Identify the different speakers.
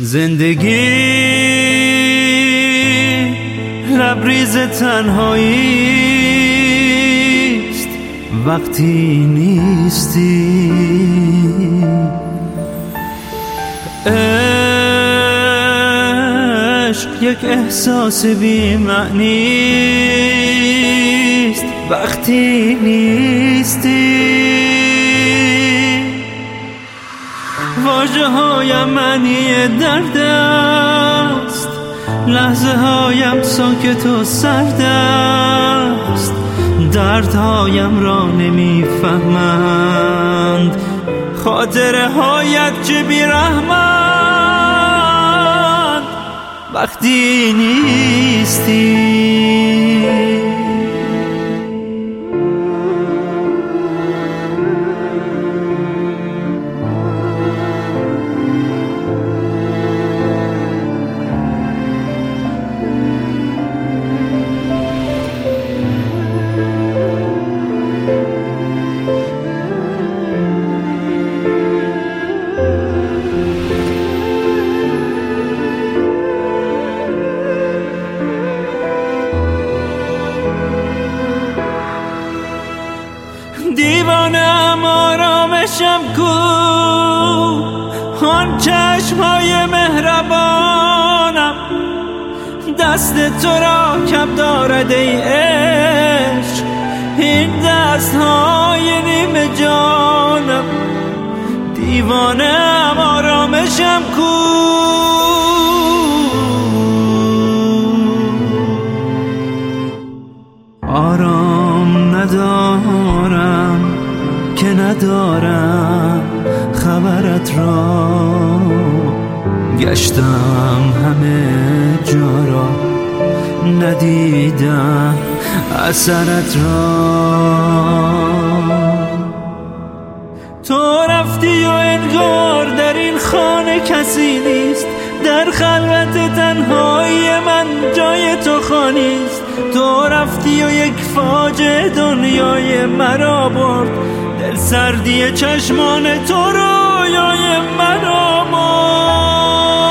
Speaker 1: زندگی لبریز تنهاییست وقتی نیستی. عشق یک احساس بی معنیست وقتی نیستی. واژه هایم معنی درد است، لحظه هایم ساکت و سرد است، دردهایم را نمیفهمند، خاطره هایت چه بیرحمند وقتی نیستی. دیوانم آرامشم کو، آن چشمهای مهربانم، دست تو را کم دارد ای عشق، این دستهای نیمه جانم. دیوانم آرامشم کو، آرام ندارم که ندارم خبرت را، گشتم همه جا را ندیدم اثرت را. تو رفتی و انگار در این خانه کسی نیست، در خلوت تنهایی من جای تو خانیست. تو رفتی و یک فاجعه دنیای مرا برد، دل سردی چشمان تو رویای مرا مرد.